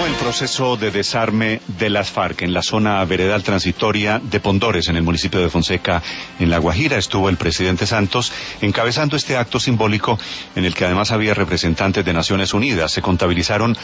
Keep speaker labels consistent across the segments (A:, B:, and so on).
A: Terminó el proceso de desarme de las FARC en la zona veredal transitoria de Pondores, en el municipio de Fonseca, en La Guajira. Estuvo el presidente Santos encabezando este acto simbólico en el que además había representantes de Naciones Unidas. Se contabilizaron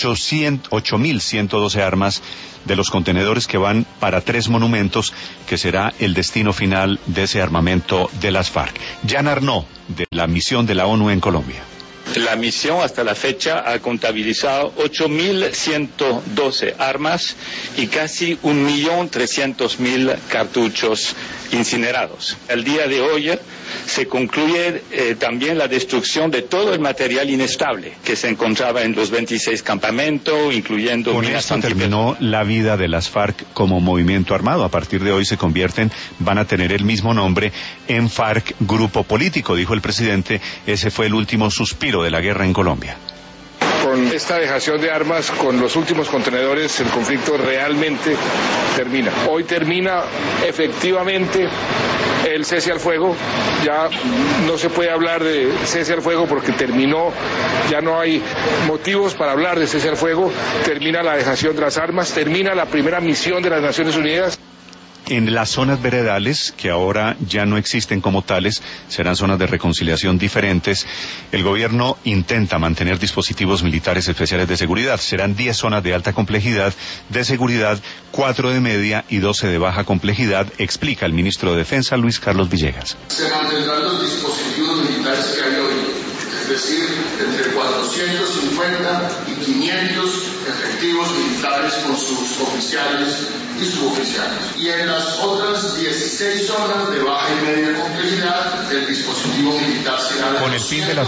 A: 8.112 armas de los contenedores que van para 3 monumentos, que será el destino final de ese armamento de las FARC. Jan Arnaud, de la misión de la ONU en Colombia.
B: La misión hasta la fecha ha contabilizado 8.112 armas y casi 1.300.000 cartuchos incinerados. El día de hoy se concluye también la destrucción de todo el material inestable que se encontraba en los 26 campamentos, incluyendo...
A: Con esto terminó la vida de las FARC como movimiento armado. A partir de hoy van a tener el mismo nombre, en FARC Grupo Político, dijo el presidente. Ese fue el último suspiro de la guerra en Colombia.
C: Con esta dejación de armas, con los últimos contenedores, el conflicto realmente termina. Hoy termina efectivamente el cese al fuego. Ya no se puede hablar de cese al fuego porque terminó, ya no hay motivos para hablar de cese al fuego. Termina la dejación de las armas, termina la primera misión de las Naciones Unidas.
A: En las zonas veredales, que ahora ya no existen como tales, serán zonas de reconciliación diferentes. El gobierno intenta mantener dispositivos militares especiales de seguridad. Serán 10 zonas de alta complejidad de seguridad, 4 de media y 12 de baja complejidad, explica el ministro de Defensa, Luis Carlos Villegas.
D: Se mantendrán los dispositivos militares que hay hoy, es decir, entre 450 y 500 efectivos militares con sus oficiales y suboficiales. Y en las otras 16 zonas de baja y media complejidad, el dispositivo militar será de
A: con el fin de la